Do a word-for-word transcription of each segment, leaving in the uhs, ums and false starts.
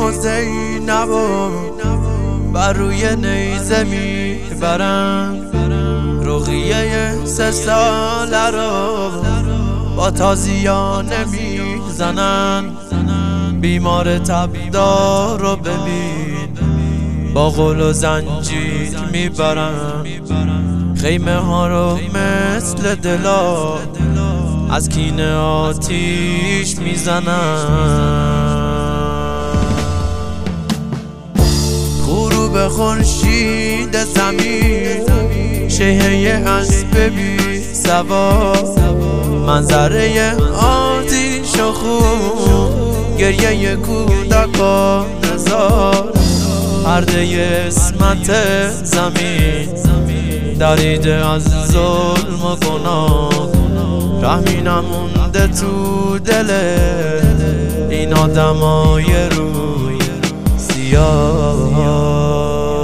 حسین نوا بر روی نیزه میبرن، رقیه سه ساله رو با تازیانه میزنن. بیمار تبدار رو ببین با قل و زنجیر میبرن، خیمه ها رو مثل دلا از کینه آتیش میزنن. غروب خورشید زمین، شیهه اسب بی سوار، منظره آتیش و خون، گریه کودکان نزار، پرده اسمت زمین دریده از ظلم و گناه، رحمی نمونده تو دل این آدمای روی سیاه.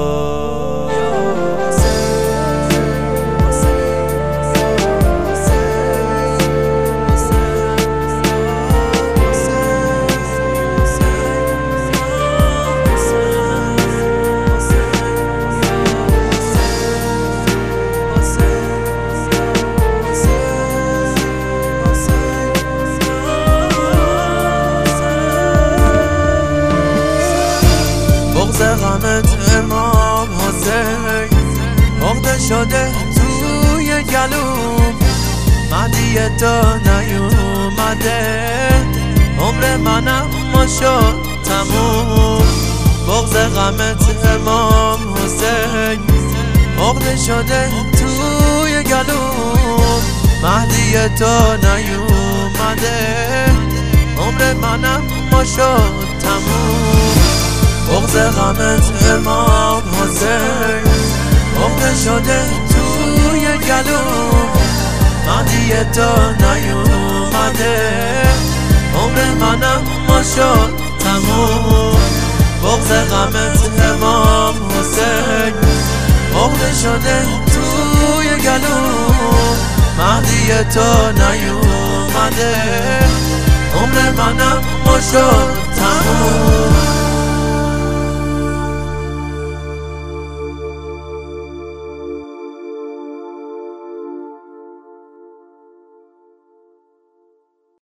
بغض غمت امام حسین عقده شده توی گلوم، مهدی تو نیومده عمر منم ما شد تموم. بغض غمت امام حسین عقده شده توی گلوم، مهدی تو نیومده عمر منم ما شد تموم. بغض غمت امام حسین عقده شده توی گلوم، مهدی تو نیومده عمر منم ما شد تموم. بغض غمت امام حسین عقده شده توی گلوم، مهدی تو نیومده عمر منم ما شد تموم.